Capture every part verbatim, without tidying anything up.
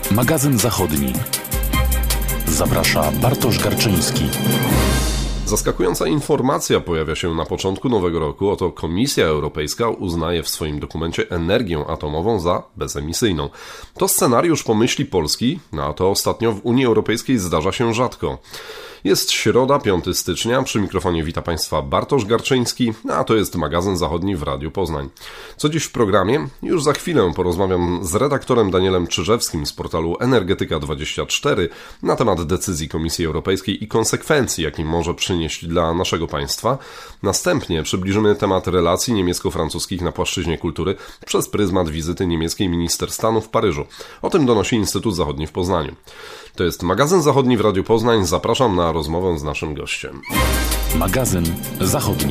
Magazyn Zachodni. Zaprasza Bartosz Garczyński. Zaskakująca informacja pojawia się na początku nowego roku. Oto Komisja Europejska uznaje w swoim dokumencie energię atomową za bezemisyjną. To scenariusz pomyśli Polski, no a to ostatnio w Unii Europejskiej zdarza się rzadko. Jest środa, piątego stycznia, przy mikrofonie wita Państwa Bartosz Garczyński, a to jest Magazyn Zachodni w Radiu Poznań. Co dziś w programie? Już za chwilę porozmawiam z redaktorem Danielem Czyżewskim z portalu Energetyka dwadzieścia cztery na temat decyzji Komisji Europejskiej i konsekwencji, jakie może przynieść dla naszego państwa. Następnie przybliżymy temat relacji niemiecko-francuskich na płaszczyźnie kultury przez pryzmat wizyty niemieckiej minister stanu w Paryżu. O tym donosi Instytut Zachodni w Poznaniu. To jest Magazyn Zachodni w Radiu Poznań. Zapraszam na rozmowę z naszym gościem. Magazyn Zachodni.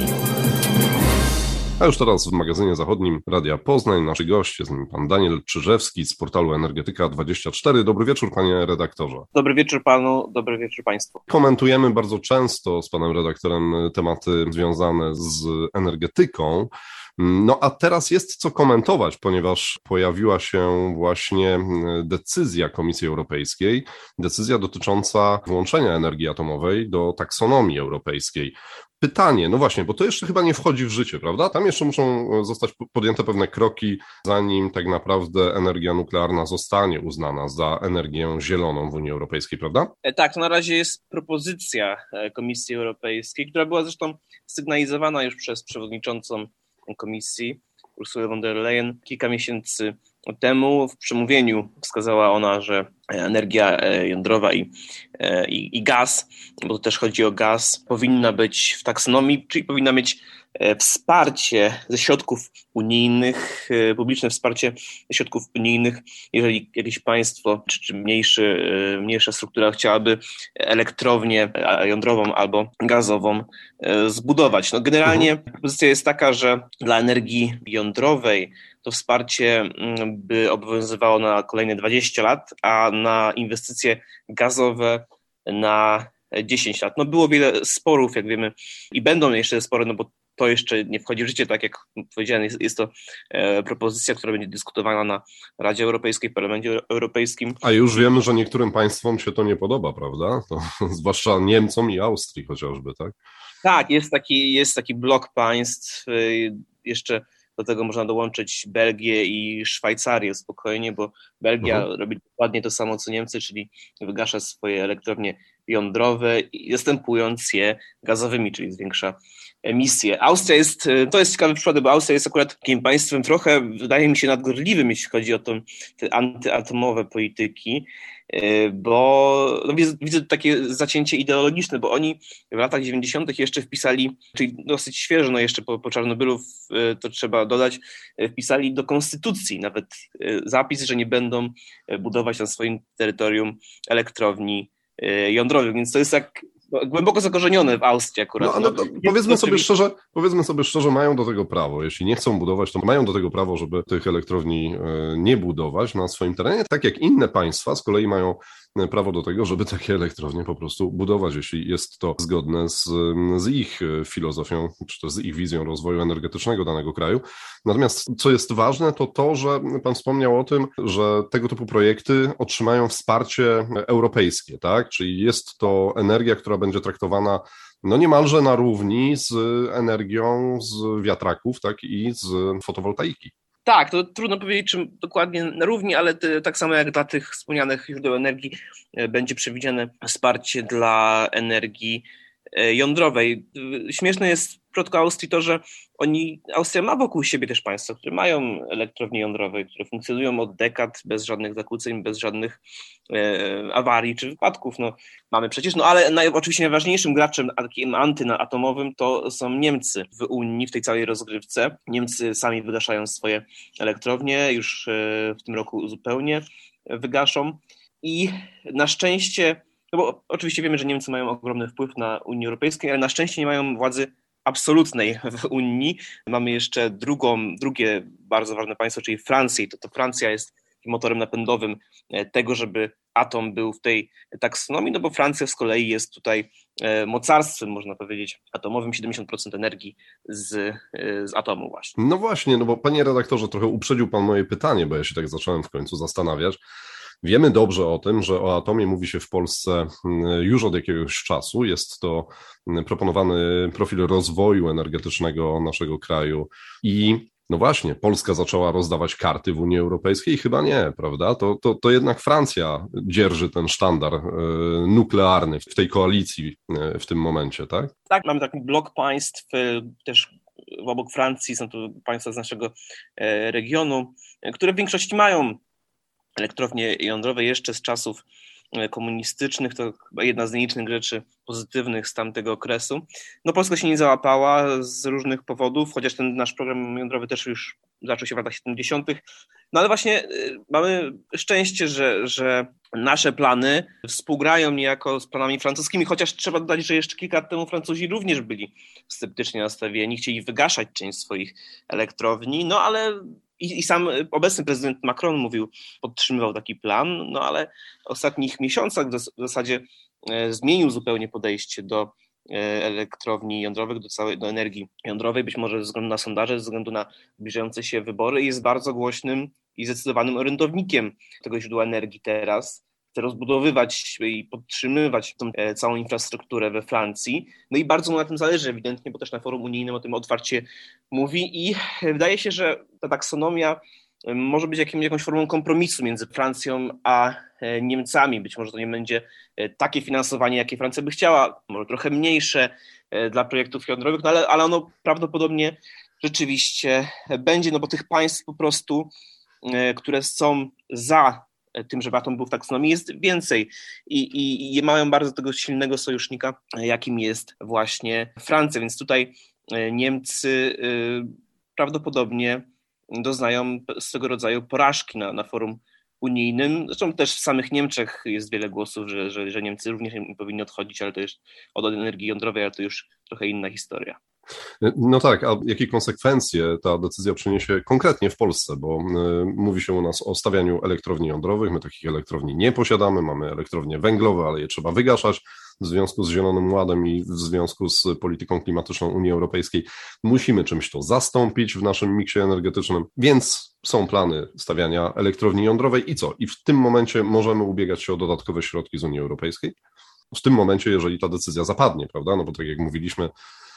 A już teraz w Magazynie Zachodnim Radia Poznań nasz gość jest pan Daniel Czyżewski z portalu Energetyka dwadzieścia cztery. Dobry wieczór, panie redaktorze. Dobry wieczór panu, dobry wieczór państwu. Komentujemy bardzo często z panem redaktorem tematy związane z energetyką. No a teraz jest co komentować, ponieważ pojawiła się właśnie decyzja Komisji Europejskiej, decyzja dotycząca włączenia energii atomowej do taksonomii europejskiej. Pytanie, no właśnie, bo to jeszcze chyba nie wchodzi w życie, prawda? Tam jeszcze muszą zostać podjęte pewne kroki, zanim tak naprawdę energia nuklearna zostanie uznana za energię zieloną w Unii Europejskiej, prawda? Tak, to na razie jest propozycja Komisji Europejskiej, która była zresztą sygnalizowana już przez przewodniczącą Komisji Ursulę von der Leyen kilka miesięcy temu. W przemówieniu wskazała ona, że energia jądrowa i, i, i gaz, bo to też chodzi o gaz, powinna być w taksonomii, czyli powinna mieć wsparcie ze środków unijnych, publiczne wsparcie ze środków unijnych, jeżeli jakieś państwo czy, czy mniejszy, mniejsza struktura chciałaby elektrownię jądrową albo gazową zbudować. No generalnie mhm. pozycja jest taka, że dla energii jądrowej to wsparcie by obowiązywało na kolejne dwadzieścia lat, a na inwestycje gazowe na dziesięć lat. No było wiele sporów, jak wiemy, i będą jeszcze spory, no bo to jeszcze nie wchodzi w życie, tak jak powiedziałem, jest, jest to e, propozycja, która będzie dyskutowana na Radzie Europejskiej, Parlamencie Europejskim. A już wiemy, że niektórym państwom się to nie podoba, prawda? To, zwłaszcza Niemcom i Austrii chociażby, tak? Tak, jest taki, jest taki blok państw, y, jeszcze do tego można dołączyć Belgię i Szwajcarię spokojnie, bo Belgia mhm. robi dokładnie to samo co Niemcy, czyli wygasza swoje elektrownie jądrowe i zastępując je gazowymi, czyli zwiększa emisję. Austria jest, to jest ciekawy przykład, bo Austria jest akurat takim państwem trochę, wydaje mi się, nadgorliwym, jeśli chodzi o to, te antyatomowe polityki, bo no, widzę, widzę takie zacięcie ideologiczne, bo oni w latach dziewięćdziesiątych jeszcze wpisali, czyli dosyć świeżo, no jeszcze po, po Czarnobylu, to trzeba dodać, wpisali do konstytucji nawet zapis, że nie będą budować na swoim terytorium elektrowni jądrowych, więc to jest tak głęboko zakorzenione w Austrii akurat. No, no, no, powiedzmy, sobie szczerze, powiedzmy sobie szczerze, mają do tego prawo. Jeśli nie chcą budować, to mają do tego prawo, żeby tych elektrowni nie budować na swoim terenie, tak jak inne państwa z kolei mają prawo do tego, żeby takie elektrownie po prostu budować, jeśli jest to zgodne z, z ich filozofią, czy to z ich wizją rozwoju energetycznego danego kraju. Natomiast co jest ważne, to to, że pan wspomniał o tym, że tego typu projekty otrzymają wsparcie europejskie, tak? Czyli jest to energia, która będzie traktowana no niemalże na równi z energią z wiatraków, tak? I z fotowoltaiki. Tak, to trudno powiedzieć, czym dokładnie na równi, ale te, tak samo jak dla tych wspomnianych źródeł energii będzie przewidziane wsparcie dla energii jądrowej. Śmieszne jest w przypadku Austrii to, że oni, Austria ma wokół siebie też państwa, które mają elektrownie jądrowe, które funkcjonują od dekad bez żadnych zakłóceń, bez żadnych e, awarii czy wypadków. No, mamy przecież, no ale naj, oczywiście najważniejszym graczem takim antyatomowym to są Niemcy w Unii, w tej całej rozgrywce. Niemcy sami wygaszają swoje elektrownie, już e, w tym roku zupełnie wygaszą i na szczęście, no bo oczywiście wiemy, że Niemcy mają ogromny wpływ na Unię Europejską, ale na szczęście nie mają władzy absolutnej w Unii. Mamy jeszcze drugą, drugie bardzo ważne państwo, czyli Francję. To, to Francja jest motorem napędowym tego, żeby atom był w tej taksonomii, no bo Francja z kolei jest tutaj mocarstwem, można powiedzieć, atomowym, siedemdziesiąt procent energii z, z atomu właśnie. No właśnie, no bo panie redaktorze, trochę uprzedził pan moje pytanie, bo ja się tak zacząłem w końcu zastanawiać. Wiemy dobrze o tym, że o atomie mówi się w Polsce już od jakiegoś czasu. Jest to proponowany profil rozwoju energetycznego naszego kraju i no właśnie, Polska zaczęła rozdawać karty w Unii Europejskiej? Chyba nie, prawda? To, to, to jednak Francja dzierży ten sztandar nuklearny w tej koalicji w tym momencie, tak? Tak, mamy taki blok państw, też obok Francji są to państwa z naszego regionu, które w większości mają elektrownie jądrowe jeszcze z czasów komunistycznych, to chyba jedna z nielicznych rzeczy pozytywnych z tamtego okresu. No Polska się nie załapała z różnych powodów, chociaż ten nasz program jądrowy też już zaczął się w latach siedemdziesiątych. No ale właśnie mamy szczęście, że, że nasze plany współgrają niejako z planami francuskimi, chociaż trzeba dodać, że jeszcze kilka lat temu Francuzi również byli sceptycznie nastawieni, chcieli wygaszać część swoich elektrowni, no ale I, I sam obecny prezydent Macron mówił, podtrzymywał taki plan, no ale w ostatnich miesiącach w zasadzie e, zmienił zupełnie podejście do e, elektrowni jądrowych, do całej do energii jądrowej, być może ze względu na sondaże, ze względu na zbliżające się wybory, jest bardzo głośnym i zdecydowanym orędownikiem tego źródła energii teraz. Chce rozbudowywać i podtrzymywać tą e, całą infrastrukturę we Francji. No i bardzo mu na tym zależy ewidentnie, bo też na forum unijnym o tym otwarcie mówi i wydaje się, że ta taksonomia może być jakim, jakąś formą kompromisu między Francją a e, Niemcami. Być może to nie będzie e, takie finansowanie, jakie Francja by chciała, może trochę mniejsze e, dla projektów jądrowych, no ale, ale ono prawdopodobnie rzeczywiście będzie, no bo tych państw po prostu, e, które są za tym, żeby atom był w taksonomii, jest więcej i, i, i mają bardzo tego silnego sojusznika, jakim jest właśnie Francja, więc tutaj Niemcy prawdopodobnie doznają swego rodzaju porażki na, na forum unijnym. Zresztą też w samych Niemczech jest wiele głosów, że, że, że Niemcy również nie powinni odchodzić, ale to jest od energii jądrowej, ale to już trochę inna historia. No tak, a jakie konsekwencje ta decyzja przyniesie konkretnie w Polsce, bo y, mówi się u nas o stawianiu elektrowni jądrowych, my takich elektrowni nie posiadamy, mamy elektrownie węglowe, ale je trzeba wygaszać w związku z Zielonym Ładem i w związku z polityką klimatyczną Unii Europejskiej. Musimy czymś to zastąpić w naszym miksie energetycznym, więc są plany stawiania elektrowni jądrowej i co? I w tym momencie możemy ubiegać się o dodatkowe środki z Unii Europejskiej? W tym momencie, jeżeli ta decyzja zapadnie, prawda? No bo tak jak mówiliśmy,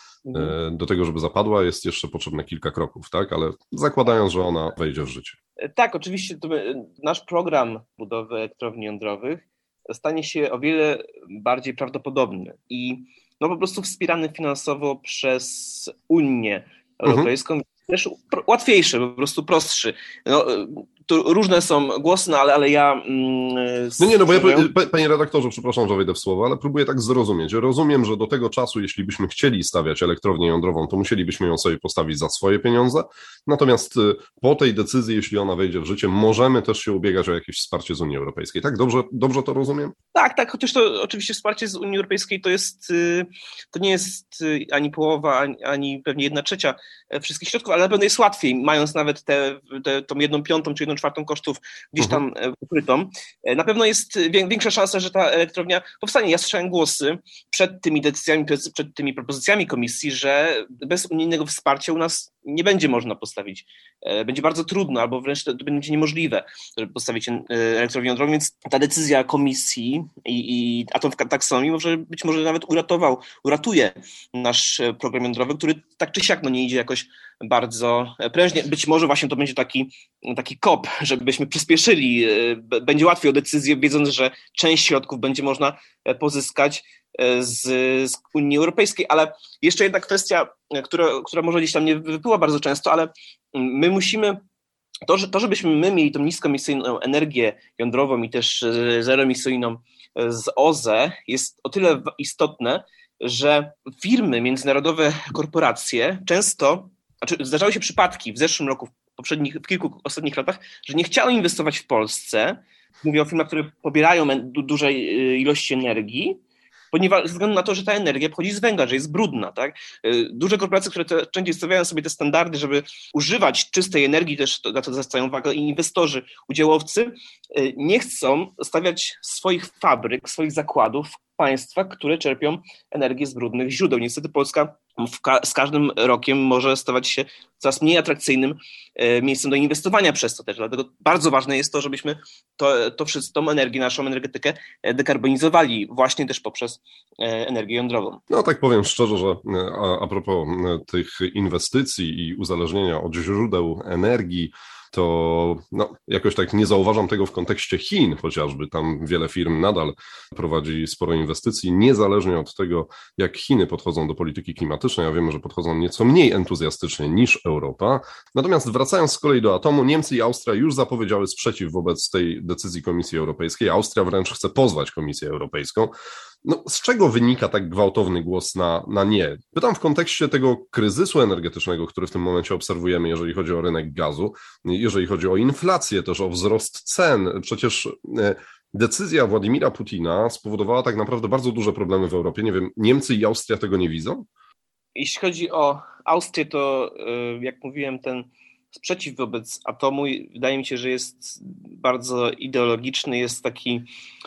do tego, żeby zapadła, jest jeszcze potrzebne kilka kroków, tak? Ale zakładając, że ona wejdzie w życie. Tak, oczywiście to my, nasz program budowy elektrowni jądrowych stanie się o wiele bardziej prawdopodobny i no po prostu wspierany finansowo przez Unię Europejską, mhm. też łatwiejszy, po prostu prostszy. No, tu różne są głosy, no ale, ale ja... Mm, no nie, no bo ja, panie redaktorze, przepraszam, że wejdę w słowo, ale próbuję tak zrozumieć. Rozumiem, że do tego czasu, jeśli byśmy chcieli stawiać elektrownię jądrową, to musielibyśmy ją sobie postawić za swoje pieniądze, natomiast po tej decyzji, jeśli ona wejdzie w życie, możemy też się ubiegać o jakieś wsparcie z Unii Europejskiej, tak? Dobrze, dobrze to rozumiem? Tak, tak, chociaż to oczywiście wsparcie z Unii Europejskiej to jest, to nie jest ani połowa, ani, ani pewnie jedna trzecia wszystkich środków, ale na pewno jest łatwiej, mając nawet tę te, tą jedną piątą czy jedną czwartą kosztów gdzieś tam ukrytą. Na pewno jest większa szansa, że ta elektrownia powstanie. Ja słyszałem głosy przed tymi decyzjami, przed tymi propozycjami komisji, że bez unijnego wsparcia u nas nie będzie można postawić. Będzie bardzo trudno, albo wręcz to będzie niemożliwe, żeby postawić elektrownię jądrową, więc ta decyzja komisji i, i atom w taksonomii może być może nawet uratował, uratuje nasz program jądrowy, który tak czy siak no, nie idzie jakoś bardzo prężnie. Być może właśnie to będzie taki, taki kop, żebyśmy przyspieszyli. Będzie łatwiej o decyzję, wiedząc, że część środków będzie można pozyskać z, z Unii Europejskiej, ale jeszcze jedna kwestia, która, która może gdzieś tam nie wypływa bardzo często, ale my musimy, to, że, to żebyśmy my mieli tą niskoemisyjną energię jądrową i też zeroemisyjną z O Z E jest o tyle istotne, że firmy, międzynarodowe korporacje często, znaczy zdarzały się przypadki w zeszłym roku, w poprzednich, w kilku ostatnich latach, że nie chciały inwestować w Polsce. Mówię o firmach, które pobierają duże ilości energii, ponieważ ze względu na to, że ta energia pochodzi z węgla, że jest brudna, tak? Duże korporacje, które te, częściej stawiają sobie te standardy, żeby używać czystej energii, też na to zwracają uwagę i inwestorzy, udziałowcy, nie chcą stawiać swoich fabryk, swoich zakładów państwa, które czerpią energię z brudnych źródeł. Niestety Polska Ka- z każdym rokiem może stawać się coraz mniej atrakcyjnym e, miejscem do inwestowania przez to też. Dlatego bardzo ważne jest to, żebyśmy to, to wszystko, tą energię, naszą energetykę dekarbonizowali właśnie też poprzez e, energię jądrową. No tak powiem szczerze, że a, a propos tych inwestycji i uzależnienia od źródeł energii, to no, jakoś tak nie zauważam tego w kontekście Chin chociażby. Tam wiele firm nadal prowadzi sporo inwestycji, niezależnie od tego, jak Chiny podchodzą do polityki klimatycznej. Ja wiemy, że podchodzą nieco mniej entuzjastycznie niż Europa. Natomiast wracając z kolei do atomu, Niemcy i Austria już zapowiedziały sprzeciw wobec tej decyzji Komisji Europejskiej. Austria wręcz chce pozwać Komisję Europejską. No, z czego wynika tak gwałtowny głos na, na nie? Pytam w kontekście tego kryzysu energetycznego, który w tym momencie obserwujemy, jeżeli chodzi o rynek gazu, jeżeli chodzi o inflację, też o wzrost cen. Przecież decyzja Władimira Putina spowodowała tak naprawdę bardzo duże problemy w Europie. Nie wiem, Niemcy i Austria tego nie widzą? Jeśli chodzi o Austrię, to jak mówiłem, ten sprzeciw wobec atomu wydaje mi się, że jest bardzo ideologiczny, jest taki,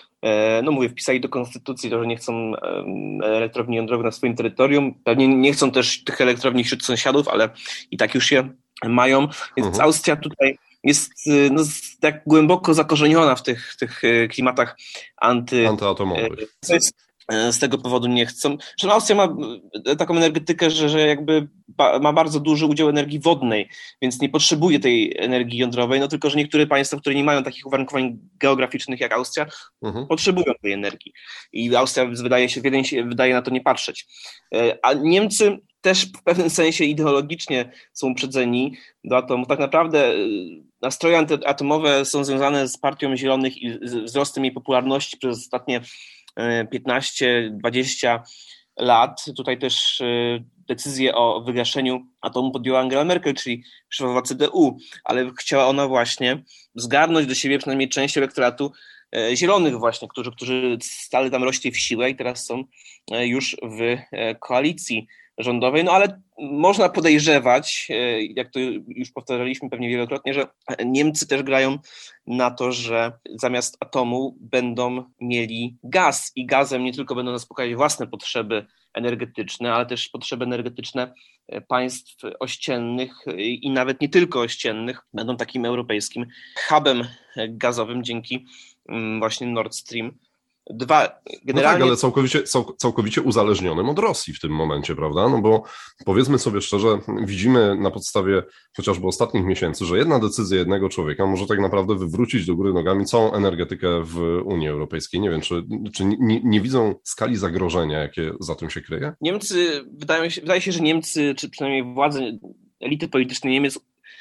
no mówię, wpisali do konstytucji to, że nie chcą elektrowni jądrowych na swoim terytorium. Pewnie nie chcą też tych elektrowni wśród sąsiadów, ale i tak już je mają. Więc mhm. Austria tutaj jest no, tak głęboko zakorzeniona w tych, tych klimatach anty, antyatomowych. Co jest, z tego powodu nie chcą. Że Austria ma taką energetykę, że, że jakby ba, ma bardzo duży udział energii wodnej, więc nie potrzebuje tej energii jądrowej, no tylko, że niektóre państwa, które nie mają takich uwarunkowań geograficznych jak Austria, uh-huh. potrzebują tej energii. I Austria wydaje się, jeden się wydaje na to nie patrzeć. A Niemcy też w pewnym sensie ideologicznie są uprzedzeni do atomu. Tak naprawdę nastroje antyatomowe są związane z Partią Zielonych i z wzrostem jej popularności przez ostatnie piętnaście dwadzieścia lat. Tutaj też decyzję o wygaszeniu atomu podjęła Angela Merkel, czyli szefowa C D U, ale chciała ona właśnie zgarnąć do siebie przynajmniej część elektoratu zielonych właśnie, którzy, którzy stale tam rośli w siłę i teraz są już w koalicji rządowej, no ale można podejrzewać, jak to już powtarzaliśmy pewnie wielokrotnie, że Niemcy też grają na to, że zamiast atomu będą mieli gaz i gazem nie tylko będą zaspokajać własne potrzeby energetyczne, ale też potrzeby energetyczne państw ościennych i nawet nie tylko ościennych, będą takim europejskim hubem gazowym dzięki właśnie Nord Stream dwa. Generalnie... No tak, ale całkowicie, cał, całkowicie uzależnionym od Rosji w tym momencie, prawda? No bo powiedzmy sobie szczerze, widzimy na podstawie chociażby ostatnich miesięcy, że jedna decyzja jednego człowieka może tak naprawdę wywrócić do góry nogami całą energetykę w Unii Europejskiej. Nie wiem, czy, czy nie, nie widzą skali zagrożenia, jakie za tym się kryje? Niemcy, wydaje się, wydaje się, że Niemcy, czy przynajmniej władze, elity polityczne Niemiec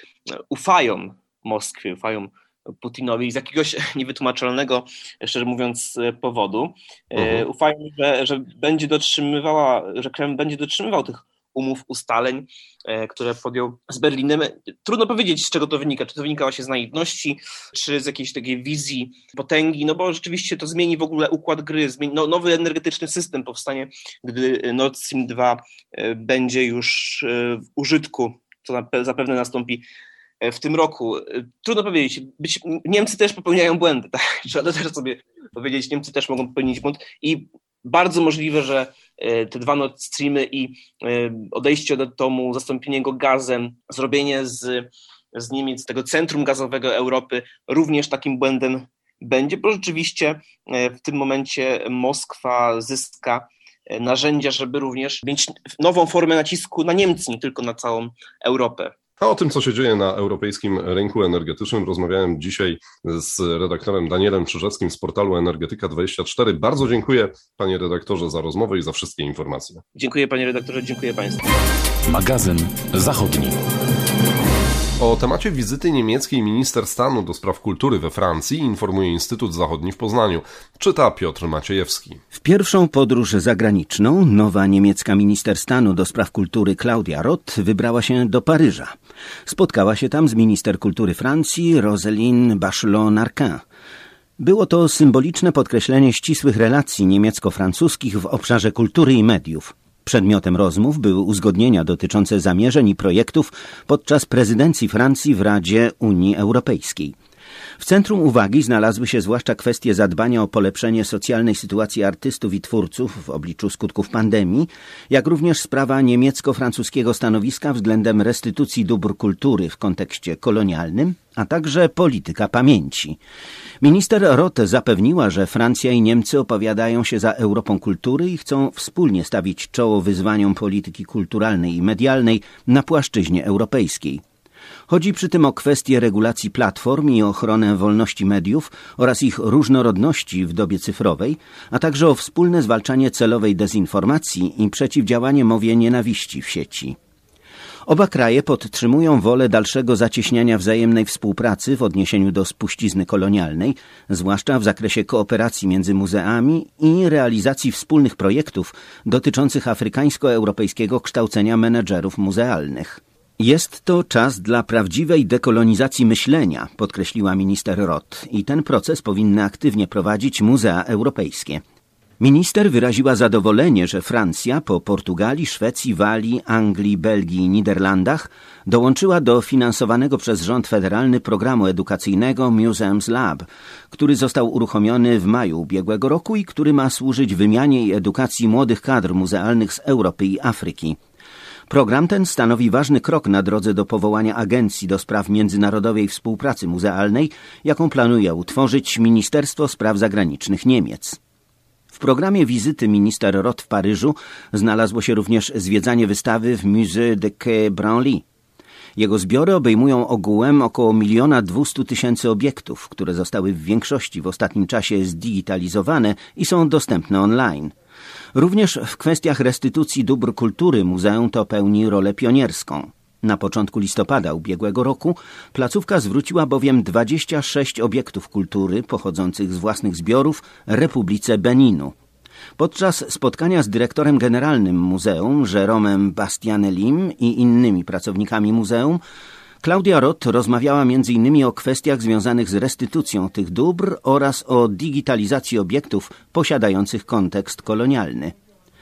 ufają Moskwie, ufają Putinowi z jakiegoś niewytłumaczalnego, szczerze mówiąc, powodu. Mhm. Ufają, że, że będzie dotrzymywała, że Kreml będzie dotrzymywał tych umów, ustaleń, które podjął z Berlinem. Trudno powiedzieć, z czego to wynika. Czy to wynika właśnie z naiwności, czy z jakiejś takiej wizji potęgi, no bo rzeczywiście to zmieni w ogóle układ gry, zmieni, no, nowy energetyczny system powstanie, gdy Nord Stream dwa będzie już w użytku, co zapewne nastąpi w tym roku. Trudno powiedzieć. Być, Niemcy też popełniają błędy, tak? Trzeba też sobie powiedzieć, Niemcy też mogą popełnić błąd i bardzo możliwe, że te dwa Nord Streamy i odejście od atomu, zastąpienie go gazem, zrobienie z, z Niemiec tego centrum gazowego Europy również takim błędem będzie, bo rzeczywiście w tym momencie Moskwa zyska narzędzia, żeby również mieć nową formę nacisku na Niemcy, nie tylko na całą Europę. A o tym, co się dzieje na europejskim rynku energetycznym, rozmawiałem dzisiaj z redaktorem Danielem Czyżewskim z portalu Energetyka dwadzieścia cztery. Bardzo dziękuję, panie redaktorze, za rozmowę i za wszystkie informacje. Dziękuję, panie redaktorze, dziękuję państwu. Magazyn Zachodni. O temacie wizyty niemieckiej minister stanu do spraw kultury we Francji informuje Instytut Zachodni w Poznaniu. Czyta Piotr Maciejewski. W pierwszą podróż zagraniczną nowa niemiecka minister stanu do spraw kultury Claudia Roth wybrała się do Paryża. Spotkała się tam z minister kultury Francji Roselyne Bachelot-Narquin. Było to symboliczne podkreślenie ścisłych relacji niemiecko-francuskich w obszarze kultury i mediów. Przedmiotem rozmów były uzgodnienia dotyczące zamierzeń i projektów podczas prezydencji Francji w Radzie Unii Europejskiej. W centrum uwagi znalazły się zwłaszcza kwestie zadbania o polepszenie socjalnej sytuacji artystów i twórców w obliczu skutków pandemii, jak również sprawa niemiecko-francuskiego stanowiska względem restytucji dóbr kultury w kontekście kolonialnym, a także polityka pamięci. Minister Roth zapewniła, że Francja i Niemcy opowiadają się za Europą kultury i chcą wspólnie stawić czoło wyzwaniom polityki kulturalnej i medialnej na płaszczyźnie europejskiej. Chodzi przy tym o kwestie regulacji platform i ochronę wolności mediów oraz ich różnorodności w dobie cyfrowej, a także o wspólne zwalczanie celowej dezinformacji i przeciwdziałanie mowie nienawiści w sieci. Oba kraje podtrzymują wolę dalszego zacieśniania wzajemnej współpracy w odniesieniu do spuścizny kolonialnej, zwłaszcza w zakresie kooperacji między muzeami i realizacji wspólnych projektów dotyczących afrykańsko-europejskiego kształcenia menedżerów muzealnych. Jest to czas dla prawdziwej dekolonizacji myślenia, podkreśliła minister Roth, i ten proces powinny aktywnie prowadzić muzea europejskie. Minister wyraziła zadowolenie, że Francja po Portugalii, Szwecji, Walii, Anglii, Belgii i Niderlandach dołączyła do finansowanego przez rząd federalny programu edukacyjnego Museums Lab, który został uruchomiony w maju ubiegłego roku i który ma służyć wymianie i edukacji młodych kadr muzealnych z Europy i Afryki. Program ten stanowi ważny krok na drodze do powołania Agencji do Spraw Międzynarodowej Współpracy Muzealnej, jaką planuje utworzyć Ministerstwo Spraw Zagranicznych Niemiec. W programie wizyty minister Roth w Paryżu znalazło się również zwiedzanie wystawy w Musée de Quai Branly. Jego zbiory obejmują ogółem około miliona dwustu tysięcy obiektów, które zostały w większości w ostatnim czasie zdigitalizowane i są dostępne online. Również w kwestiach restytucji dóbr kultury muzeum to pełni rolę pionierską. Na początku listopada ubiegłego roku placówka zwróciła bowiem dwadzieścia sześć obiektów kultury pochodzących z własnych zbiorów Republice Beninu. Podczas spotkania z dyrektorem generalnym muzeum, Jérômem Bastianelim i innymi pracownikami muzeum, Claudia Roth rozmawiała między innymi o kwestiach związanych z restytucją tych dóbr oraz o digitalizacji obiektów posiadających kontekst kolonialny.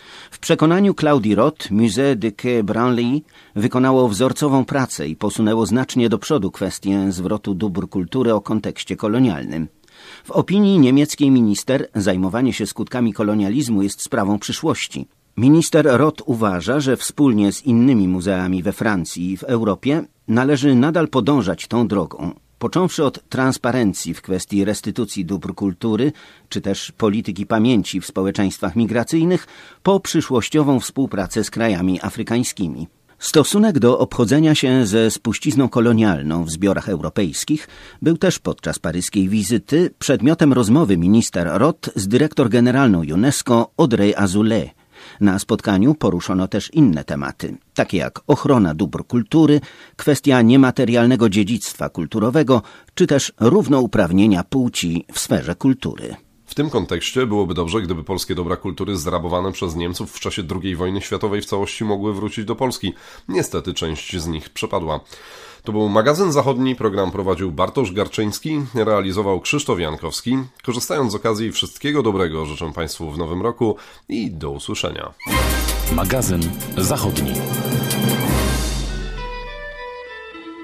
W przekonaniu Claudii Roth Musée de Quai Branly wykonało wzorcową pracę i posunęło znacznie do przodu kwestię zwrotu dóbr kultury o kontekście kolonialnym. W opinii niemieckiej minister zajmowanie się skutkami kolonializmu jest sprawą przyszłości. Minister Roth uważa, że wspólnie z innymi muzeami we Francji i w Europie należy nadal podążać tą drogą, począwszy od transparencji w kwestii restytucji dóbr kultury, czy też polityki pamięci w społeczeństwach migracyjnych, po przyszłościową współpracę z krajami afrykańskimi. Stosunek do obchodzenia się ze spuścizną kolonialną w zbiorach europejskich był też podczas paryskiej wizyty przedmiotem rozmowy minister Roth z dyrektor generalną UNESCO Audrey Azoulay. Na spotkaniu poruszono też inne tematy, takie jak ochrona dóbr kultury, kwestia niematerialnego dziedzictwa kulturowego, czy też równouprawnienia płci w sferze kultury. W tym kontekście byłoby dobrze, gdyby polskie dobra kultury zrabowane przez Niemców w czasie drugiej wojny światowej w całości mogły wrócić do Polski. Niestety część z nich przepadła. To był Magazyn Zachodni, program prowadził Bartosz Garczyński, realizował Krzysztof Jankowski. Korzystając z okazji, wszystkiego dobrego życzę Państwu w nowym roku i do usłyszenia. Magazyn Zachodni.